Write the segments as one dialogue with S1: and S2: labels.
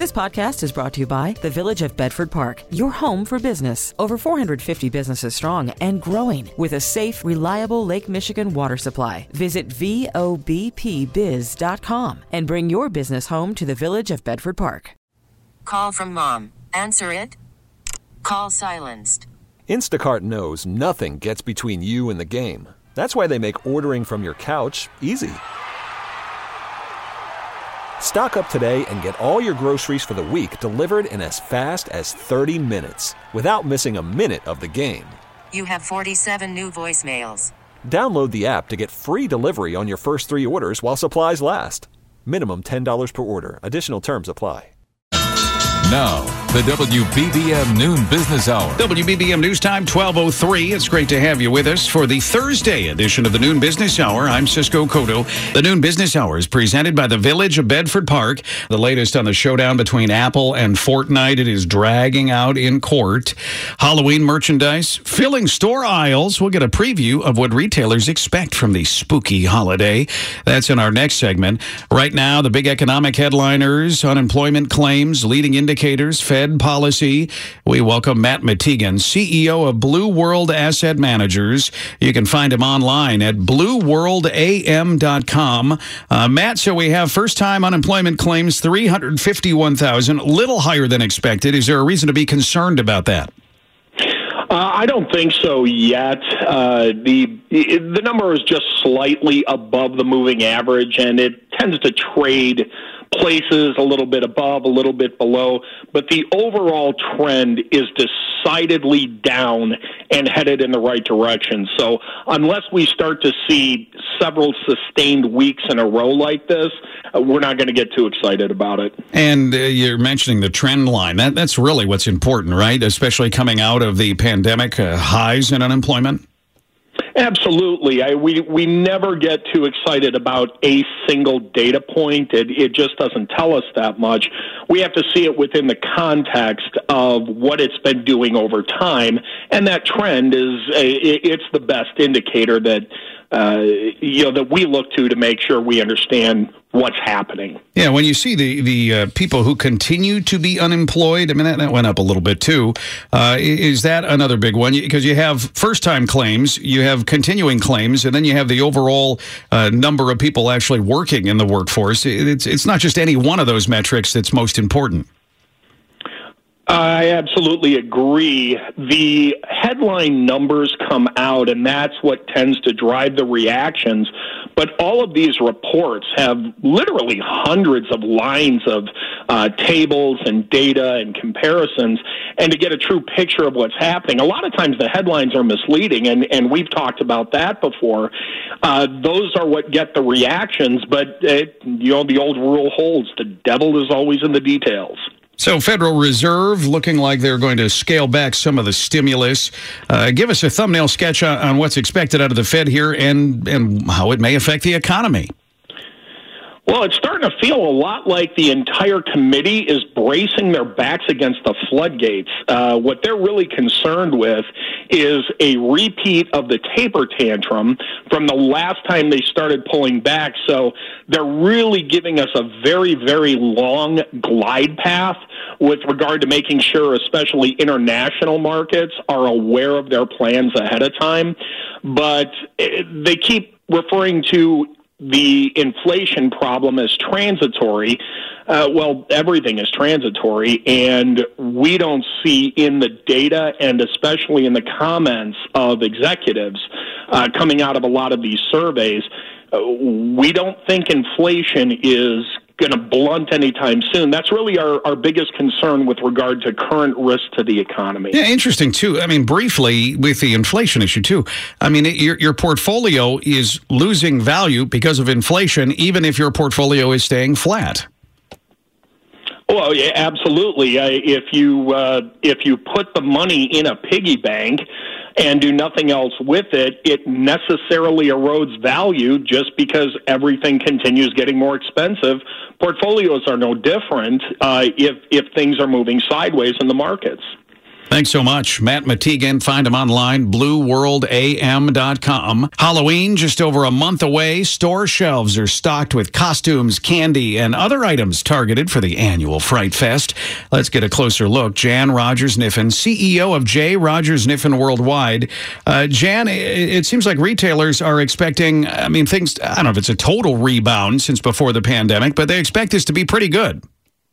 S1: This podcast is brought to you by the Village of Bedford Park, your home for business. Over 450 businesses strong and growing with a safe, reliable Lake Michigan water supply. Visit VOBPBiz.com and bring your business home to the Village of Bedford Park.
S2: Call from mom. Answer it. Call silenced.
S3: Instacart knows nothing gets between you and the game. That's why they make ordering from your couch easy. Stock up today and get all your groceries for the week delivered in as fast as 30 minutes without missing a minute of the game.
S2: You have 47 new voicemails.
S3: Download the app to get free delivery on your first 3 orders while supplies last. Minimum $10 per order. Additional terms apply.
S4: Now, the WBBM Noon Business Hour.
S5: WBBM News Time, 12:03. It's great to have you with us for the Thursday edition of the Noon Business Hour. I'm Cisco Cotto. The Noon Business Hour is presented by the Village of Bedford Park. The latest on the showdown between Apple and Fortnite. It is dragging out in court. Halloween merchandise filling store aisles. We'll get a preview of what retailers expect from the spooky holiday. That's in our next segment. Right now, the big economic headliners, unemployment claims, leading indicators, Fed policy. We welcome Matt Matigan, CEO of Blue World Asset Managers. You can find him online at blueworldam.com. Matt, so we have first-time unemployment claims, 351,000, a little higher than expected. Is there a reason to be concerned about that?
S6: I don't think so yet. The number is just slightly above the moving average, and it tends to trade places a little bit above, a little bit below, but the overall trend is decidedly down and headed in the right direction. So unless we start to see several sustained weeks in a row like this, we're not going to get too excited about it. And
S5: you're mentioning the trend line. That's really what's important, right? Especially coming out of the pandemic highs in unemployment.
S6: Absolutely. We never get too excited about a single data point. It just doesn't tell us that much. We have to see it within the context of what it's been doing over time, and that trend it's the best indicator that that we look to make sure we understand what's happening.
S5: Yeah, when you see the people who continue to be unemployed, I mean, that went up a little bit too. Is that another big one? Because you have first-time claims, you have continuing claims, and then you have the overall number of people actually working in the workforce. It's not just any one of those metrics that's most important.
S6: I absolutely agree. The headline numbers come out, and that's what tends to drive the reactions. But all of these reports have literally hundreds of lines of tables and data and comparisons, and to get a true picture of what's happening. A lot of times the headlines are misleading, and we've talked about that before. Those are what get the reactions, but the old rule holds. The devil is always in the details.
S5: So Federal Reserve looking like they're going to scale back some of the stimulus. Give us a thumbnail sketch on what's expected out of the Fed here and how it may affect the economy.
S6: Well, it's starting to feel a lot like the entire committee is bracing their backs against the floodgates. What they're really concerned with is a repeat of the taper tantrum from the last time they started pulling back. So they're really giving us a very, very long glide path with regard to making sure especially international markets are aware of their plans ahead of time. But they keep referring to the inflation problem as transitory. Well, everything is transitory, and we don't see in the data and especially in the comments of executives coming out of a lot of these surveys, we don't think inflation is going to blunt anytime soon. That's really our biggest concern with regard to current risk to the economy.
S5: Yeah, interesting, too. I mean, briefly, with the inflation issue, too. I mean, your portfolio is losing value because of inflation, even if your portfolio is staying flat.
S6: Well, yeah, absolutely. If you put the money in a piggy bank and do nothing else with it, it necessarily erodes value just because everything continues getting more expensive. Portfolios are no different if things are moving sideways in the markets.
S5: Thanks so much. Matt Mategan. Find him online, blueworldam.com. Halloween just over a month away. Store shelves are stocked with costumes, candy, and other items targeted for the annual Fright Fest. Let's get a closer look. Jan Rogers-Niffen, CEO of J. Rogers-Niffen Worldwide. Jan, it seems like retailers are expecting, things, I don't know if it's a total rebound since before the pandemic, but they expect this to be pretty good.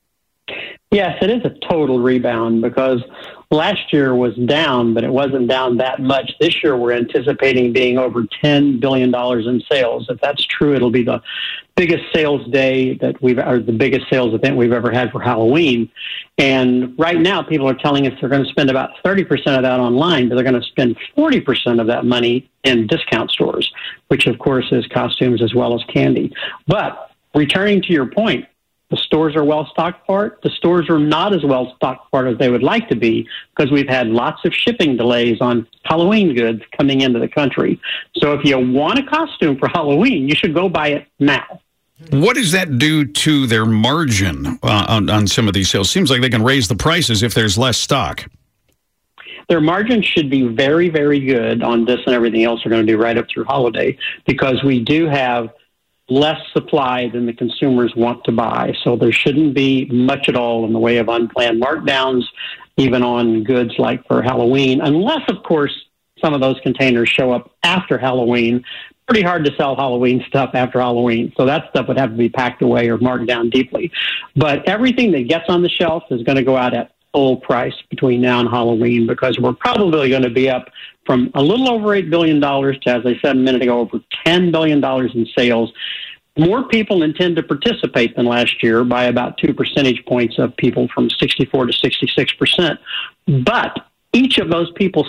S7: Yes, it is a total rebound because last year was down, but it wasn't down that much. This year we're anticipating being over $10 billion in sales. If that's true, it'll be the biggest sales day or the biggest sales event we've ever had for Halloween. And right now people are telling us they're going to spend about 30% of that online, but they're going to spend 40% of that money in discount stores, which of course is costumes as well as candy. But returning to your point, the stores are well-stocked for it. The stores are not as well-stocked for it as they would like to be because we've had lots of shipping delays on Halloween goods coming into the country. So if you want a costume for Halloween, you should go buy it now.
S5: What does that do to their margin on some of these sales? Seems like they can raise the prices if there's less stock.
S7: Their margin should be very, very good on this and everything else we're going to do right up through holiday because we do have less supply than the consumers want to buy. So there shouldn't be much at all in the way of unplanned markdowns, even on goods like for Halloween, unless, of course, some of those containers show up after Halloween. Pretty hard to sell Halloween stuff after Halloween. So that stuff would have to be packed away or marked down deeply. But everything that gets on the shelf is going to go out at full price between now and Halloween because we're probably going to be up from a little over $8 billion to, as I said a minute ago, over $10 billion in sales. More people intend to participate than last year by about 2 percentage points of people from 64 to 66%. But each of those people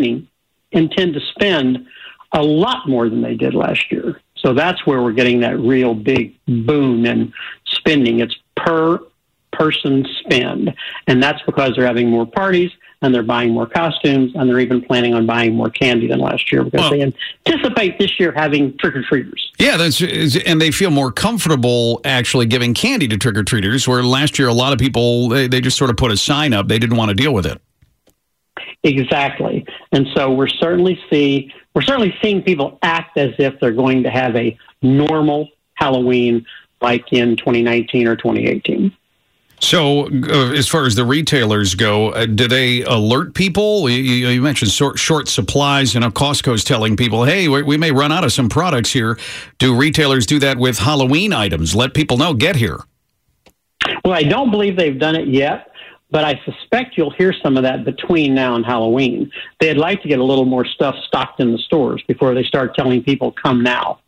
S7: intend to spend a lot more than they did last year. So that's where we're getting that real big boom in spending. It's per person spend. And that's because they're having more parties and they're buying more costumes and they're even planning on buying more candy than last year because they anticipate this year having trick-or-treaters. Yeah,
S5: and they feel more comfortable actually giving candy to trick-or-treaters, where last year a lot of people, they just sort of put a sign up. They didn't want to deal with it.
S7: Exactly. And so we're certainly seeing people act as if they're going to have a normal Halloween like in 2019 or 2018.
S5: So as far as the retailers go, do they alert people? You mentioned short supplies. Costco's telling people, hey, we may run out of some products here. Do retailers do that with Halloween items? Let people know, get here.
S7: Well, I don't believe they've done it yet, but I suspect you'll hear some of that between now and Halloween. They'd like to get a little more stuff stocked in the stores before they start telling people, come now.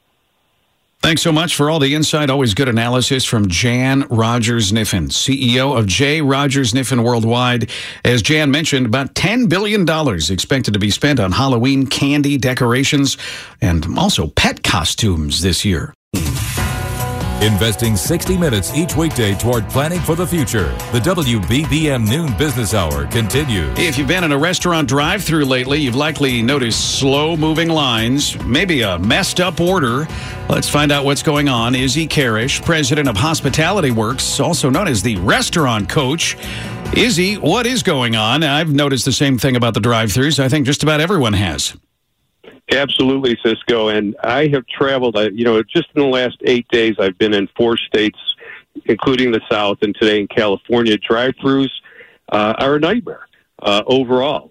S5: Thanks so much for all the insight. Always good analysis from Jan Rogers-Niffen, CEO of J. Rogers-Niffen Worldwide. As Jan mentioned, about $10 billion expected to be spent on Halloween candy, decorations, and also pet costumes this year.
S4: Investing 60 minutes each weekday toward planning for the future. The WBBM Noon Business Hour continues.
S5: If you've been in a restaurant drive-thru lately, you've likely noticed slow-moving lines, maybe a messed-up order. Let's find out what's going on. Izzy Karish, president of Hospitality Works, also known as the restaurant coach. Izzy, what is going on? I've noticed the same thing about the drive-thrus. I think just about everyone has.
S8: Absolutely, Cisco. And I have traveled, just in the last 8 days, I've been in 4 states, including the South, and today in California. Drive-thrus are a nightmare overall.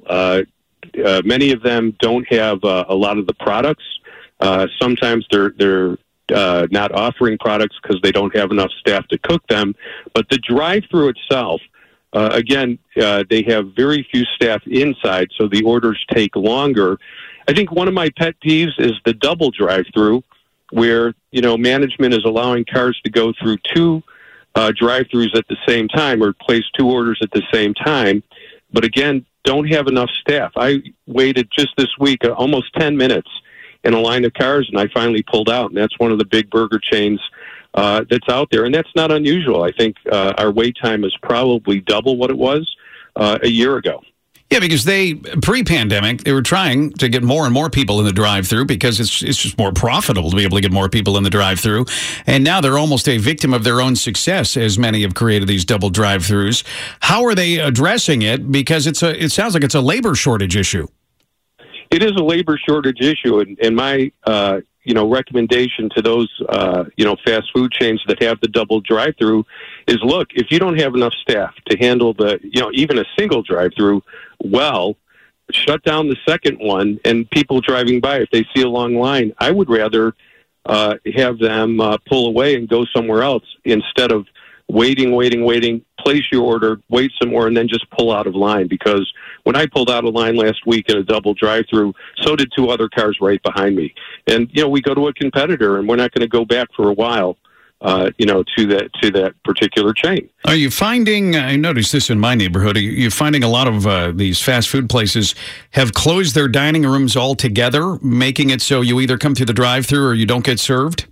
S8: Many of them don't have a lot of the products. Sometimes they're not offering products because they don't have enough staff to cook them. But the drive-thru itself, again, they have very few staff inside, so the orders take longer. I think one of my pet peeves is the double drive-through, where management is allowing cars to go through 2 drive-thrus at the same time or place 2 orders at the same time, but again, don't have enough staff. I waited just this week almost 10 minutes in a line of cars, and I finally pulled out, and that's one of the big burger chains that's out there, and that's not unusual. I think our wait time is probably double what it was a year ago.
S5: Yeah, because pre-pandemic, they were trying to get more and more people in the drive-thru because it's just more profitable to be able to get more people in the drive-thru. And now they're almost a victim of their own success, as many have created these double drive-thrus. How are they addressing it? Because it sounds like it's a labor shortage issue.
S8: It is a labor shortage issue, and my recommendation to those fast food chains that have the double drive-through is, look, if you don't have enough staff to handle even a single drive-through well, shut down the second one, and people driving by, if they see a long line, I would rather have them pull away and go somewhere else instead of waiting, place your order, wait some more, and then just pull out of line. Because when I pulled out of line last week in a double drive-through, so did two other cars right behind me. And, we go to a competitor, and we're not going to go back for a while, to that particular chain.
S5: Are you finding, I noticed this in my neighborhood, are you finding a lot of these fast food places have closed their dining rooms altogether, making it so you either come through the drive-through or you don't get served?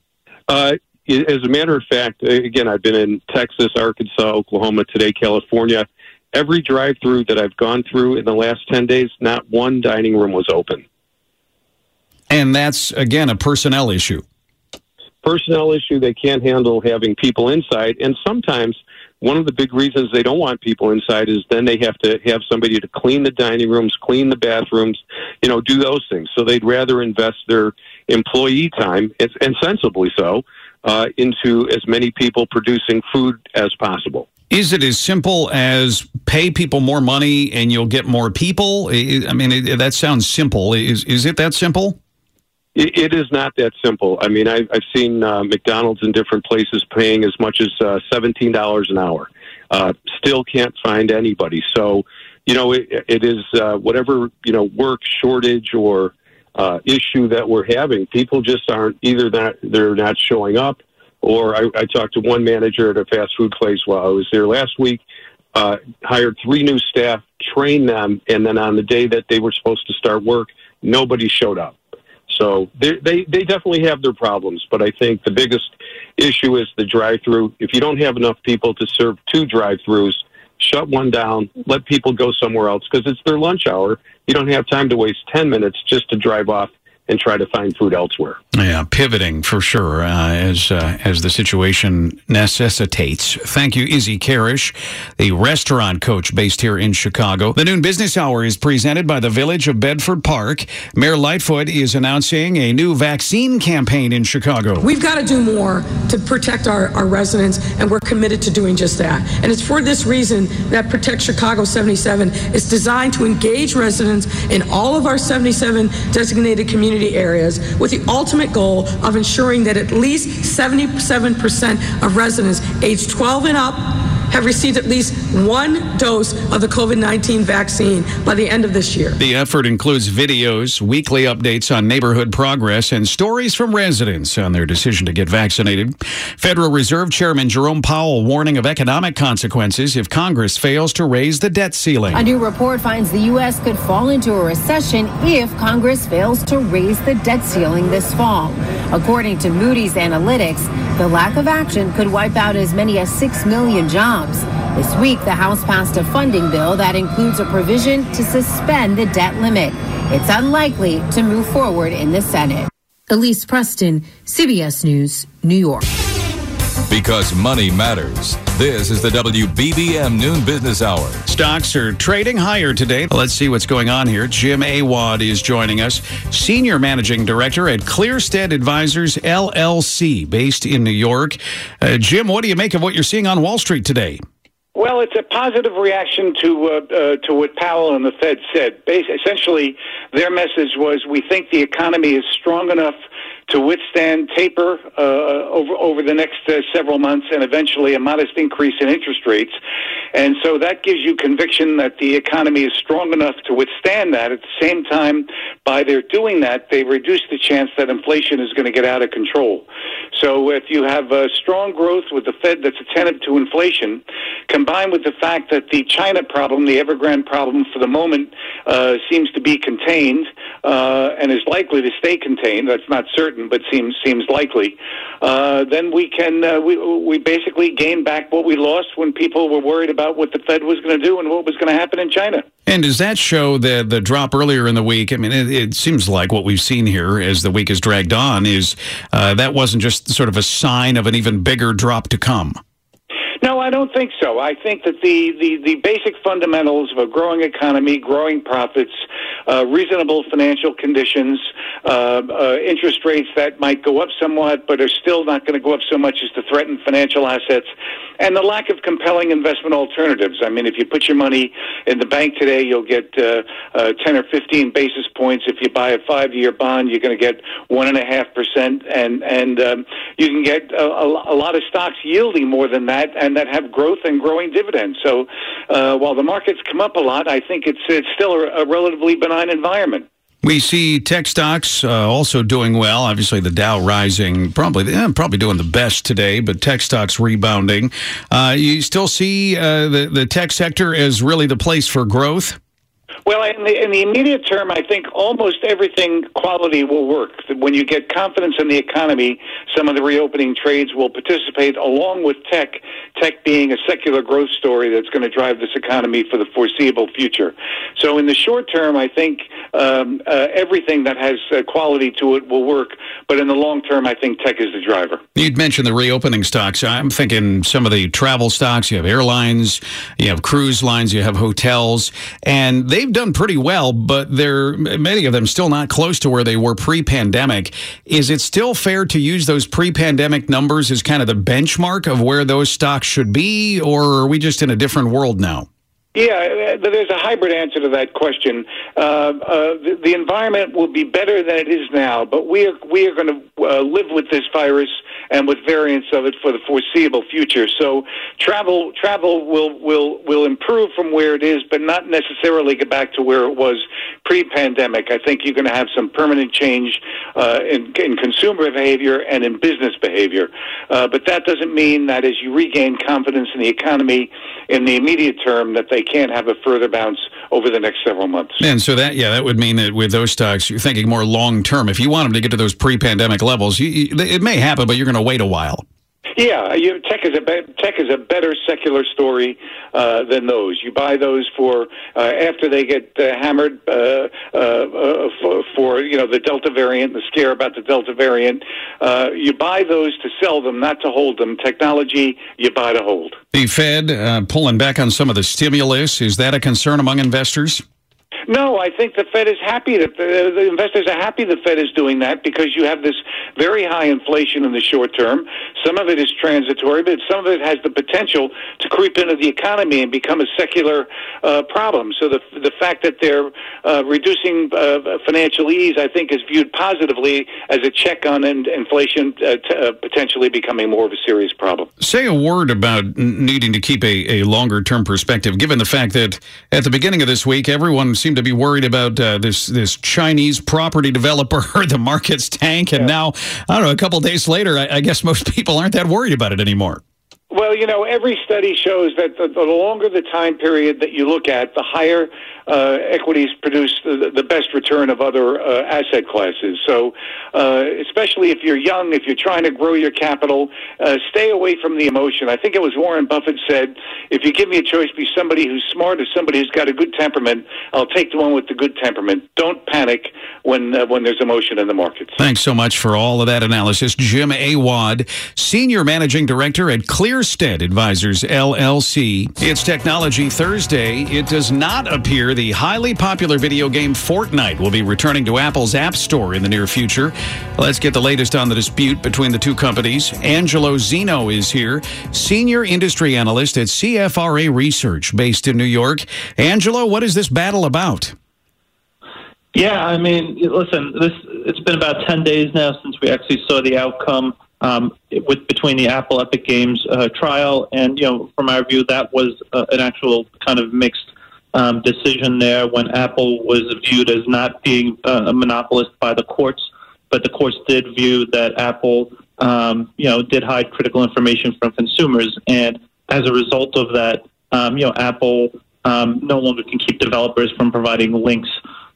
S8: As a matter of fact, again, I've been in Texas, Arkansas, Oklahoma, today California. Every drive-through that I've gone through in the last 10 days, not one dining room was open.
S5: And that's, again, a personnel issue.
S8: Personnel issue. They can't handle having people inside. And sometimes one of the big reasons they don't want people inside is then they have to have somebody to clean the dining rooms, clean the bathrooms, do those things. So they'd rather invest their employee time, and sensibly so, into as many people producing food as possible.
S5: Is it as simple as pay people more money and you'll get more people? I mean, that sounds simple. Is it that simple?
S8: It is not that simple. I mean, I've seen McDonald's in different places paying as much as $17 an hour. Still can't find anybody. So, it is whatever, work shortage or issue that we're having. People just aren't either that they're not showing up, or I talked to one manager at a fast food place while I was there last week, hired 3 new staff, trained them, and then on the day that they were supposed to start work, nobody showed up. So they definitely have their problems, but I think the biggest issue is the drive-through. If you don't have enough people to serve 2 drive-throughs, shut one down, let people go somewhere else, because it's their lunch hour. You don't have time to waste 10 minutes just to drive off and try to find food elsewhere.
S5: Yeah, pivoting for sure as the situation necessitates. Thank you, Izzy Karish, the restaurant coach based here in Chicago. The Noon Business Hour is presented by the Village of Bedford Park. Mayor Lightfoot is announcing a new vaccine campaign in Chicago.
S9: We've got to do more to protect our residents, and we're committed to doing just that. And it's for this reason that Protect Chicago 77 is designed to engage residents in all of our 77 designated community areas with the ultimate goal of ensuring that at least 77% of residents aged 12 and up have received at least 1 dose of the COVID-19 vaccine by the end of this year.
S5: The effort includes videos, weekly updates on neighborhood progress, and stories from residents on their decision to get vaccinated. Federal Reserve Chairman Jerome Powell warning of economic consequences if Congress fails to raise the debt ceiling.
S10: A new report finds the U.S. could fall into a recession if Congress fails to raise the debt ceiling this fall. According to Moody's Analytics, the lack of action could wipe out as many as 6 million jobs. This week, the House passed a funding bill that includes a provision to suspend the debt limit. It's unlikely to move forward in the Senate.
S11: Elise Preston, CBS News, New York.
S4: Because money matters. This is the WBBM Noon Business Hour.
S5: Stocks are trading higher today. Let's see what's going on here. Jim Awad is joining us, Senior Managing Director at Clearstead Advisors, LLC, based in New York. Jim, what do you make of what you're seeing on Wall Street today?
S12: Well, it's a positive reaction to what Powell and the Fed said. Essentially, their message was, we think the economy is strong enough to withstand taper over the next several months and eventually a modest increase in interest rates. And so that gives you conviction that the economy is strong enough to withstand that. At the same time, by their doing that, they reduce the chance that inflation is going to get out of control. So if you have strong growth with the Fed that's attentive to inflation, combined with the fact that the China problem, the Evergrande problem for the moment, seems to be contained, and is likely to stay contained, that's not certain, but seems likely, then we can we basically gain back what we lost when people were worried about what the Fed was going to do and what was going to happen in China.
S5: And does that show the drop earlier in the week? I mean, it seems like what we've seen here as the week has dragged on is that wasn't just sort of a sign of an even bigger drop to come.
S12: No, I don't think so. I think that the basic fundamentals of a growing economy, growing profits, reasonable financial conditions, interest rates that might go up somewhat but are still not going to go up so much as to threaten financial assets, and the lack of compelling investment alternatives. I mean, if you put your money in the bank today, you'll get 10 or 15 basis points. If you buy a 5-year bond, you're going to get 1.5%, and you can get a lot of stocks yielding more than that, and that have growth and growing dividends. So while the markets come up a lot, I think it's still a relatively benign environment.
S5: We see tech stocks also doing well. Obviously, the Dow rising, probably doing the best today, but tech stocks rebounding. You still see the tech sector as really the place for growth?
S12: Well, in the immediate term, I think almost everything quality will work. When you get confidence in the economy, some of the reopening trades will participate along with tech being a secular growth story that's going to drive this economy for the foreseeable future. So in the short term, I think everything that has quality to it will work. But in the long term, I think tech is the driver.
S5: You'd mentioned the reopening stocks. I'm thinking some of the travel stocks. You have airlines, you have cruise lines, you have hotels, and they've done pretty well, but many of them still not close to where they were pre-pandemic. Is it still fair to use those pre-pandemic numbers as kind of the benchmark of where those stocks should be, or are we just in a different world now?
S12: Yeah, there's a hybrid answer to that question. The environment will be better than it is now, but we are going to live with this virus and with variants of it for the foreseeable future. So travel will improve from where it is, but not necessarily get back to where it was pre-pandemic. I think you're going to have some permanent change in consumer behavior and in business behavior. But that doesn't mean that as you regain confidence in the economy in the immediate term that they can't have a further bounce over the next several months.
S5: And so that would mean that with those stocks, you're thinking more long term. If you want them to get to those pre-pandemic levels, it may happen, but you're going to wait a while.
S12: Yeah, tech is a better secular story than those. You buy those for after they get hammered for the Delta variant, the scare about the Delta variant. You buy those to sell them, not to hold them. Technology, you buy to hold.
S5: The Fed pulling back on some of the stimulus. Is that a concern among investors?
S12: No, I think the Fed is happy that the investors are happy the Fed is doing that because you have this very high inflation in the short term. Some of it is transitory, but some of it has the potential to creep into the economy and become a secular problem. So the fact that they're reducing financial ease, I think, is viewed positively as a check on inflation potentially becoming more of a serious problem.
S5: Say a word about needing to keep a longer-term perspective, given the fact that at the beginning of this week, everyone seemed to be worried about this Chinese property developer, the market's tank, and now, I don't know, a couple of days later, I guess most people aren't that worried about it anymore.
S12: Well, every study shows that the longer the time period that you look at, the higher equities produce the best return of other asset classes. So especially if you're young, if you're trying to grow your capital, stay away from the emotion. I think it was Warren Buffett said, if you give me a choice, be somebody who's smart or somebody who's got a good temperament, I'll take the one with the good temperament. Don't panic when there's emotion in the markets.
S5: Thanks so much for all of that analysis. Jim Awad, Senior Managing Director at Clearstead Advisors, LLC. It's Technology Thursday. It does not appear the highly popular video game Fortnite will be returning to Apple's App Store in the near future. Let's get the latest on the dispute between the two companies. Angelo Zeno is here, Senior Industry Analyst at CFRA Research, based in New York. Angelo, what is this battle about?
S13: Yeah, I mean, listen, it's been about 10 days now since we actually saw the outcome between the Apple Epic Games trial, and from our view, that was an actual kind of mixed decision there when Apple was viewed as not being a monopolist by the courts, but the courts did view that Apple, did hide critical information from consumers, and as a result of that, Apple no longer can keep developers from providing links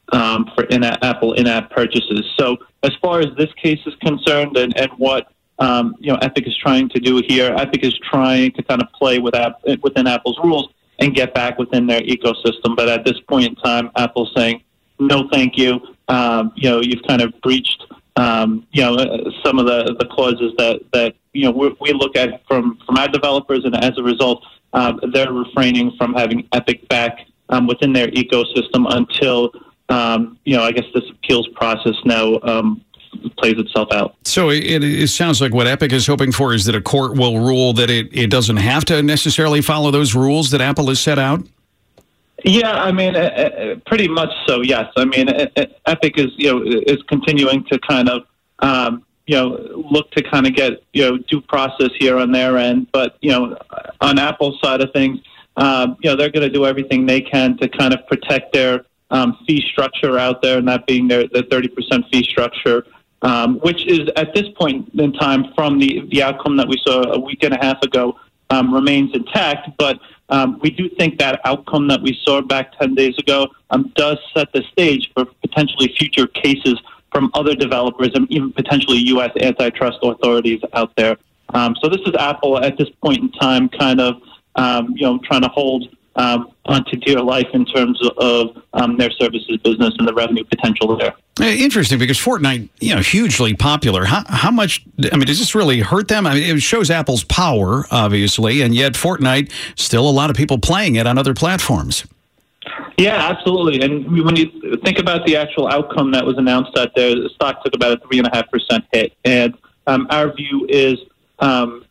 S13: for Apple in-app purchases. So as far as this case is concerned and what Epic is trying to do here, Epic is trying to kind of play within Apple's rules and get back within their ecosystem. But at this point in time, Apple's saying, no, thank you. You've kind of breached, some of the clauses that we look at from our developers, and as a result, they're refraining from having Epic back within their ecosystem until, I guess this appeals process now plays itself out.
S5: So it sounds like what Epic is hoping for is that a court will rule that it doesn't have to necessarily follow those rules that Apple has set out?
S13: Yeah, I mean, pretty much so, yes. I mean, Epic is continuing to kind of, look to kind of get, due process here on their end. But, on Apple's side of things, they're going to do everything they can to kind of protect their fee structure out there, and that being their 30% fee structure, which is at this point in time from the outcome that we saw a week and a half ago remains intact. But we do think that outcome that we saw back 10 days ago does set the stage for potentially future cases from other developers and even potentially U.S. antitrust authorities out there. So this is Apple at this point in time kind of, trying to hold onto dear life in terms of their services business and the revenue potential there.
S5: Interesting, because Fortnite, hugely popular. How much, does this really hurt them? I mean, it shows Apple's power, obviously, and yet Fortnite, still a lot of people playing it on other platforms.
S13: Yeah, absolutely. And when you think about the actual outcome that was announced out there, the stock took about a 3.5% hit. And our view is, and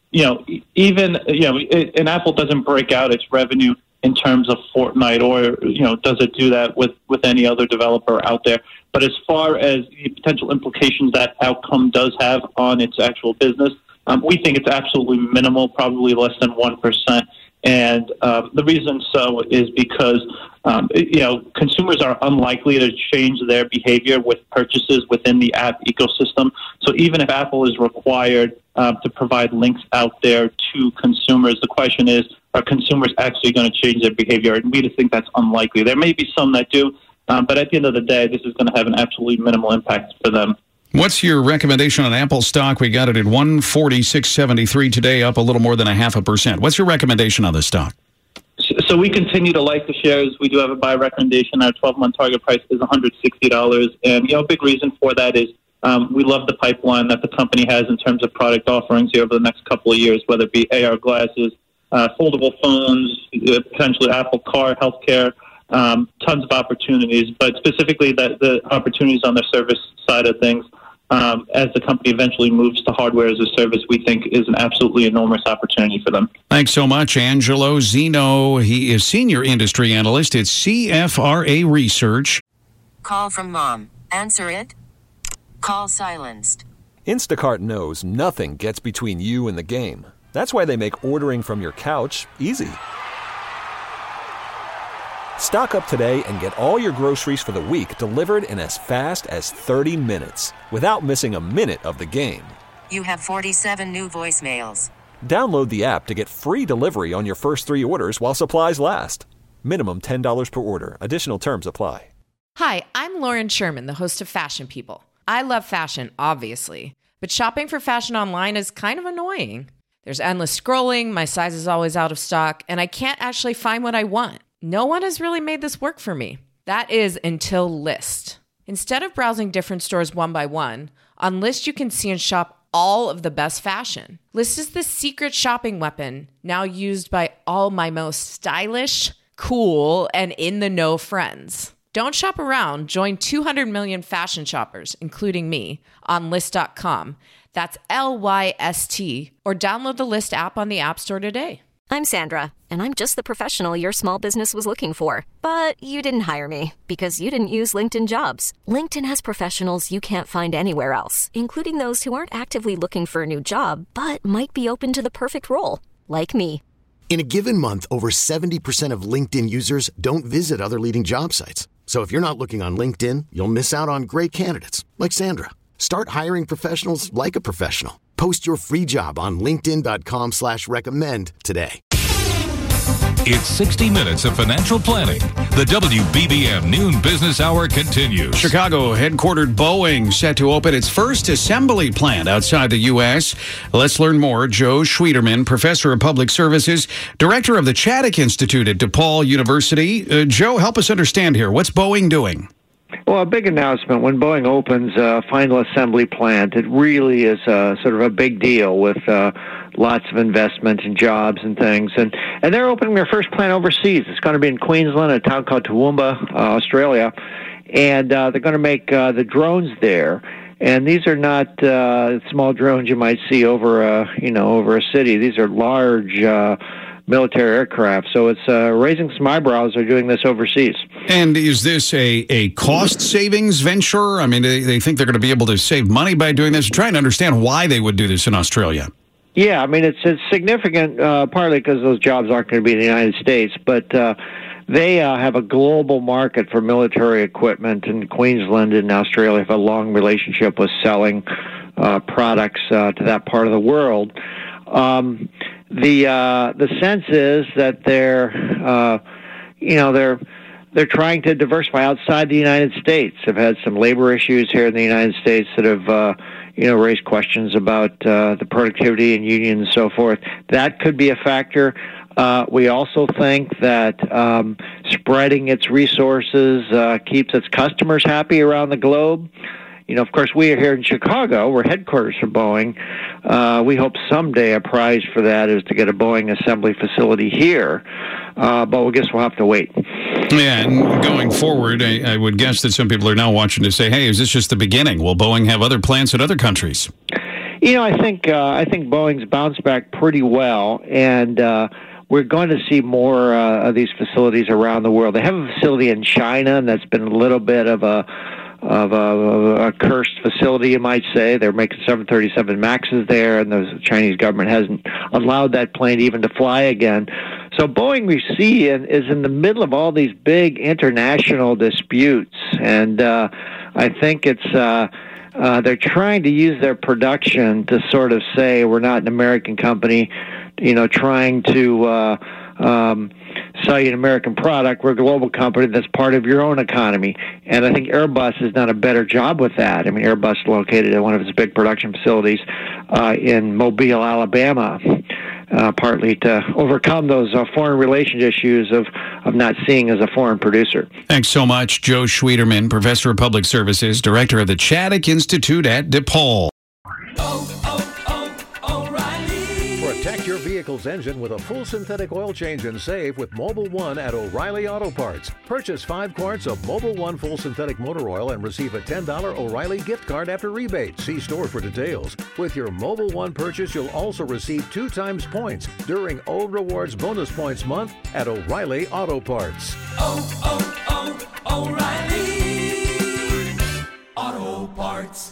S13: Apple doesn't break out its revenue in terms of Fortnite, or does it do that with any other developer out there? But as far as the potential implications that outcome does have on its actual business, we think it's absolutely minimal, probably less than 1%. And the reason so is because consumers are unlikely to change their behavior with purchases within the app ecosystem. So even if Apple is required to provide links out there to consumers, the question is, are consumers actually going to change their behavior? And we just think that's unlikely. There may be some that do, but at the end of the day, this is going to have an absolutely minimal impact for them.
S5: What's your recommendation on Apple stock? We got it at $146.73 today, up a little more than 0.5%. What's your recommendation on this stock?
S13: So we continue to like the shares. We do have a buy recommendation. Our 12-month target price is $160. And, a big reason for that is we love the pipeline that the company has in terms of product offerings here over the next couple of years, whether it be AR glasses, foldable phones, potentially Apple Car, healthcare, tons of opportunities. But specifically the opportunities on the service side of things, as the company eventually moves to hardware as a service, we think is an absolutely enormous opportunity for them.
S5: Thanks so much, Angelo Zeno. He is Senior Industry Analyst at CFRA Research.
S2: Call from mom. Answer it. Call silenced.
S3: Instacart knows nothing gets between you and the game. That's why they make ordering from your couch easy. Stock up today and get all your groceries for the week delivered in as fast as 30 minutes without missing a minute of the game.
S2: You have 47 new voicemails.
S3: Download the app to get free delivery on your first 3 orders while supplies last. Minimum $10 per order. Additional terms apply.
S14: Hi, I'm Lauren Sherman, the host of Fashion People. I love fashion, obviously, but shopping for fashion online is kind of annoying. There's endless scrolling, my size is always out of stock, and I can't actually find what I want. No one has really made this work for me. That is until Lyst. Instead of browsing different stores one by one, on Lyst you can see and shop all of the best fashion. Lyst is the secret shopping weapon now used by all my most stylish, cool, and in-the-know friends. Don't shop around. Join 200 million fashion shoppers, including me, on Lyst.com. That's LYST. Or download the Lyst app on the App Store today.
S15: I'm Sandra, and I'm just the professional your small business was looking for. But you didn't hire me because you didn't use LinkedIn Jobs. LinkedIn has professionals you can't find anywhere else, including those who aren't actively looking for a new job, but might be open to the perfect role, like me.
S16: In a given month, over 70% of LinkedIn users don't visit other leading job sites. So if you're not looking on LinkedIn, you'll miss out on great candidates like Sandra. Start hiring professionals like a professional. Post your free job on linkedin.com/recommend today.
S4: It's 60 minutes of financial planning. The WBBM Noon Business Hour continues.
S5: Chicago headquartered Boeing set to open its first assembly plant outside the U.S. Let's learn more. Joe Schwieterman, professor of public services, director of the Chaddick Institute at DePaul University. Joe, help us understand here. What's Boeing doing?
S17: Well, a big announcement. When Boeing opens a final assembly plant, it really is sort of a big deal with lots of investment and jobs and things. And they're opening their first plant overseas. It's going to be in Queensland, a town called Toowoomba, Australia. And they're going to make the drones there. And these are not small drones you might see over a city. These are large military aircraft. So it's raising some eyebrows. They're doing this overseas.
S5: And is this a cost savings venture? I mean, they think they're going to be able to save money by doing this. I'm trying to understand why they would do this in Australia.
S17: Yeah, I mean, it's significant partly because those jobs aren't going to be in the United States, but they have a global market for military equipment, and Queensland and Australia have a long relationship with selling products to that part of the world. The sense is that they're trying to diversify outside the United States. They've had some labor issues here in the United States that have raised questions about the productivity and unions and so forth. That could be a factor. We also think that spreading its resources keeps its customers happy around the globe. Of course, we are here in Chicago. We're headquarters for Boeing. We hope someday a prize for that is to get a Boeing assembly facility here. But I guess we'll have to wait.
S5: Yeah, and going forward, I would guess that some people are now watching to say, hey, is this just the beginning? Will Boeing have other plants in other countries?
S17: I think Boeing's bounced back pretty well, and we're going to see more of these facilities around the world. They have a facility in China, and that's been a little bit of a cursed facility, you might say. They're making 737 MAXs there, and the Chinese government hasn't allowed that plane even to fly again. So Boeing, we see, is in the middle of all these big international disputes, and I think it's they're trying to use their production to sort of say we're not an American company, trying to sell you an American product. We're a global company that's part of your own economy. And I think Airbus has done a better job with that. I mean, Airbus is located at one of its big production facilities in Mobile, Alabama, partly to overcome those foreign relations issues of not seeing as a foreign producer.
S5: Thanks so much, Joe Schwieterman, professor of public services, director of the Chaddick Institute at DePaul.
S18: Protect your vehicle's engine with a full synthetic oil change and save with Mobil 1 at O'Reilly Auto Parts. Purchase 5 quarts of Mobil 1 full synthetic motor oil and receive a $10 O'Reilly gift card after rebate. See store for details. With your Mobil 1 purchase, you'll also receive 2 times points during O Rewards Bonus Points Month at O'Reilly Auto Parts.
S19: O'Reilly Auto Parts.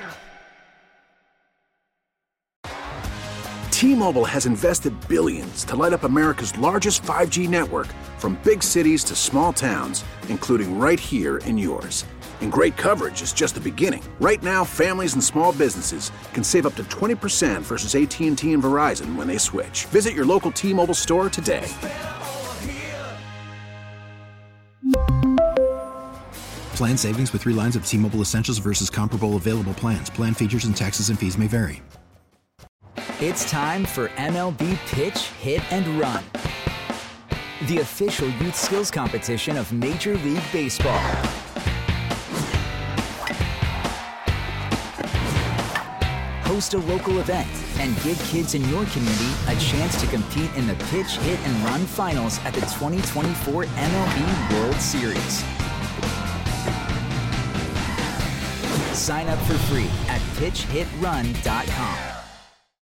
S20: T-Mobile has invested billions to light up America's largest 5G network, from big cities to small towns, including right here in yours. And great coverage is just the beginning. Right now, families and small businesses can save up to 20% versus AT&T and Verizon when they switch. Visit your local T-Mobile store today.
S21: Plan savings with 3 lines of T-Mobile Essentials versus comparable available plans. Plan features and taxes and fees may vary.
S22: It's time for MLB Pitch, Hit, and Run, the official youth skills competition of Major League Baseball. Host a local event and give kids in your community a chance to compete in the Pitch, Hit, and Run finals at the 2024 MLB World Series. Sign up for free at pitchhitrun.com.